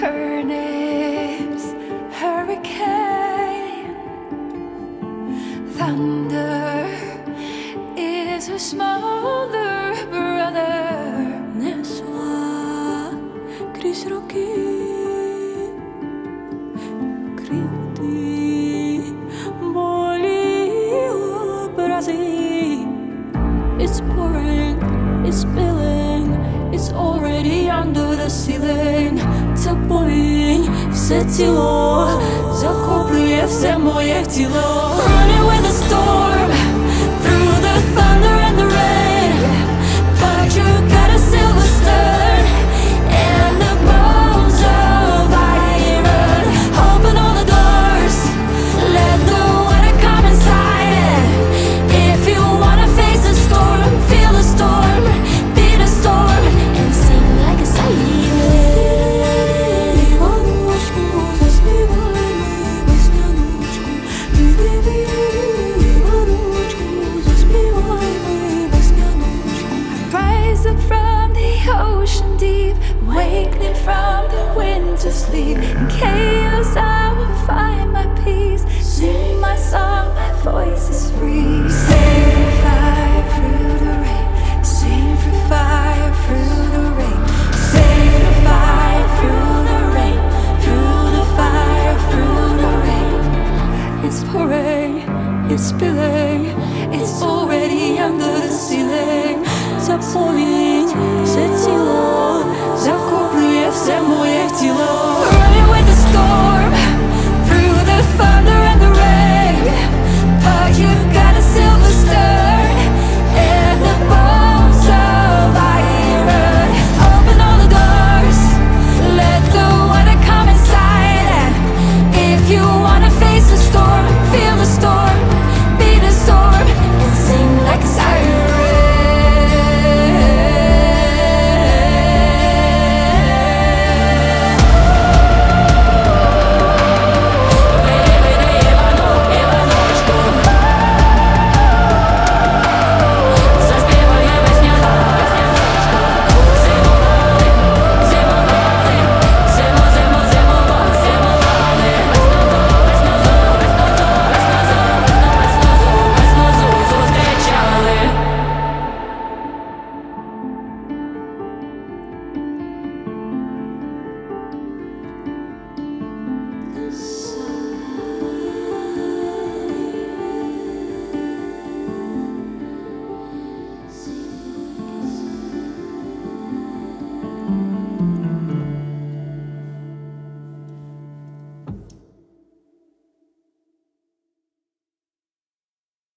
Her name's Hurricane. Thunder is her smaller brother. Nesla Chris Rocky Kriti Boli Brazil. It's pouring, it's spilling, it's already under the ceiling. Tapuing, вsetило, захоплює все моє тіло. Running with the storm, through the thunder and the rain. But you got a silver stern and the bones of iron. Open all the doors, let the weather come inside. If you wanna face the storm, feel the storm, be the storm, and sing like a siren. Rise up from the ocean deep, awakening from the winter sleep. In chaos I will find my peace, sing my song, my voice is free. Sing